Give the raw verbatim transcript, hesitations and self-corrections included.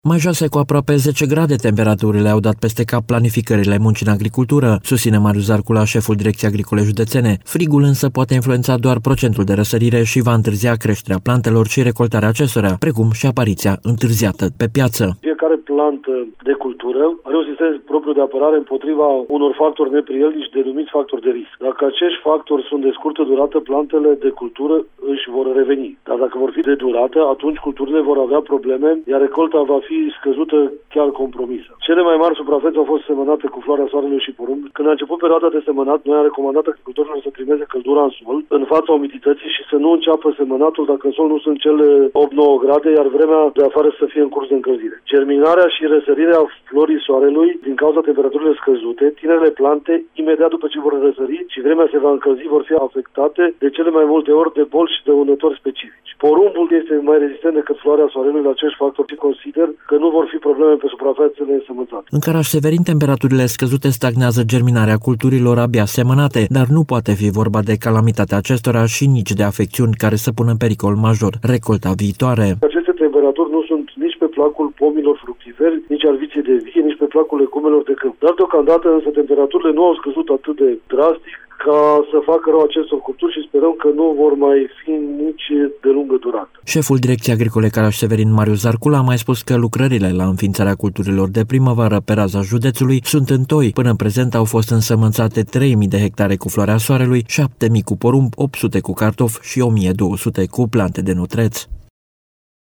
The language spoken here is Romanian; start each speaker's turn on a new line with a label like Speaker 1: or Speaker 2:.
Speaker 1: Mai joase cu aproape zece grade, temperaturile au dat peste cap planificările muncii în agricultură, susține Marius Zarcula, șeful Direcției Agricole Județene. Frigul însă poate influența doar procentul de răsărire și va întârzia creșterea plantelor și recoltarea acestora, precum și apariția întârziată pe piață.
Speaker 2: Fiecare plantă de cultură are un sistem propriu de apărare împotriva unor factori neprielnici denumiți factori de risc. Dacă acești factori sunt de scurtă durată, plantele de cultură își vor reveni. Dar dacă vor fi de durată, atunci culturile vor avea probleme, iar recolta va fi scăzută, chiar compromisă. Cele mai mari suprafețe au fost semănate cu floarea soarelui și porumb. Când a început perioada de semănat, noi am recomandat agricultorilor să primeze căldura în sol, în fața umidității, și să nu înceapă semănatul dacă în sol nu sunt cele opt nouă grade, iar vremea de afară să fie în curs de încălzire. Germinarea și răsărirea florii soarelui, din cauza temperaturilor scăzute, tinerele plante, imediat după ce vor răsări și vremea se va încălzi, vor fi afectate de cele mai multe ori de boli și dăunători specifici. Porumbul este mai rezistent decât floarea soarelui la acești factori și consider că nu vor fi probleme pe suprafețele însămânțate.
Speaker 1: În Caraș-Severin, temperaturile scăzute stagnează germinarea culturilor abia semănate, dar nu poate fi vorba de calamitatea acestora și nici de afecțiuni care să pună în pericol major recolta viitoare.
Speaker 2: Aceste temperaturi nu sunt nici pe placul pomilor fructiferi, nici al viței de vie, nici pe placul legumelor de câmp. Dar deocamdată însă temperaturile nu au scăzut atât de drastic ca să facă rău acestor culturi și sperăm că nu vor mai fi nici de lungă durată.
Speaker 1: Șeful Direcției Agricole Caraș-Severin, Marius Zarcula, a mai spus că lucrările la înființarea culturilor de primăvară pe raza județului sunt întoi. Până în prezent au fost însămânțate trei mii de hectare cu floarea soarelui, șapte mii cu porumb, opt sute cu cartofi și o mie două sute cu plante de nutreți.